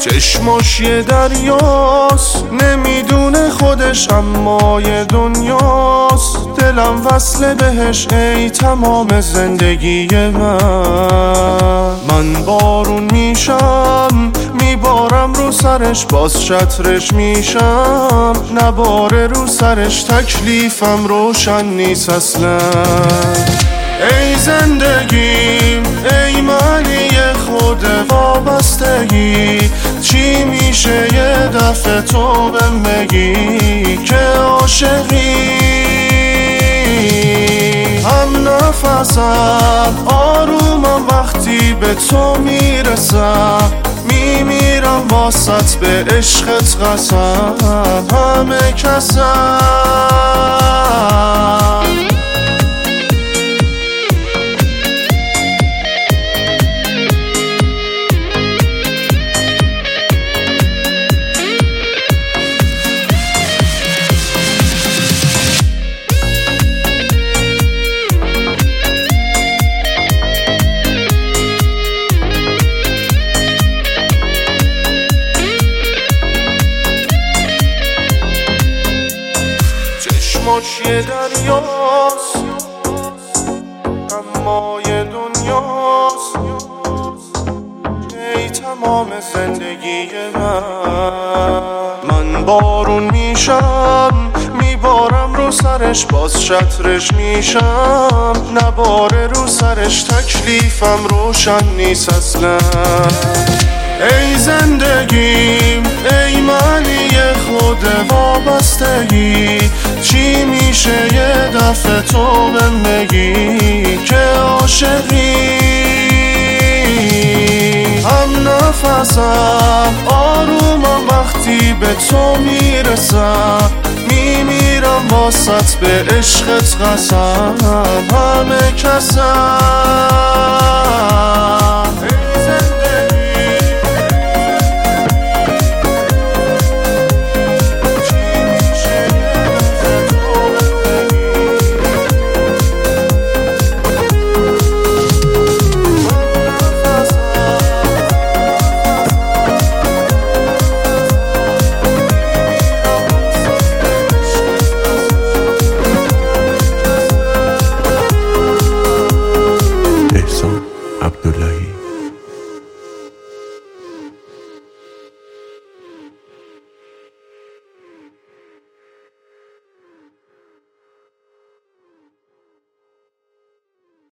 چشماش یه دریاست، نمیدونه خودش اما یه دنیاست. دلم وصله بهش ای تمام زندگی من بارون میشم، میبارم رو سرش، باز چترش میشم. نباره رو سرش تکلیفم روشن نیست اصلا. ای زندگیم ای معنی خود وابستگی، چی میشه یه دفعه تو بهم بگی که عاشقی؟ هم نفسم آرومم وقتی به تو میرسم، میمیرم واسط به عشقت قسم. همه کسم چشماش یه دریاست اما یه دنیاست. ای تمام زندگی من بارون میشم، میبارم رو سرش، باز چترش میشم. نباره رو سرش تکلیفم روشن نیست اصلا. ای زندگیم ای معنی خود وابستگی، چی میشه یه دفعه تو بهم بگی که عاشقی؟ هم نفسم آرومم وقتی به تو میرسم، میمیرم واسط به عشقت قسم. همه کسم ای زندگی